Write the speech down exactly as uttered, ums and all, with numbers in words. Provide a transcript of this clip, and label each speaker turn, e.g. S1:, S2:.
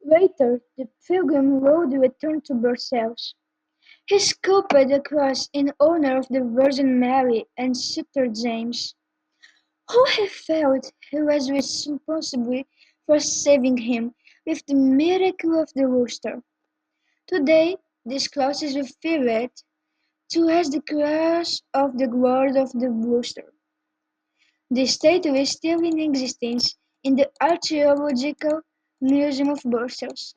S1: Later, the Pilgrim Road returned to Brussels. He sculpted a cross in honor of the Virgin Mary and Sutter James, who he felt he was responsible for saving him with the miracle of the rooster. Today, this cross is referred to as the Cross of the Glory of the Rooster. The statue is still in existence in the Archaeological Museum of Brussels.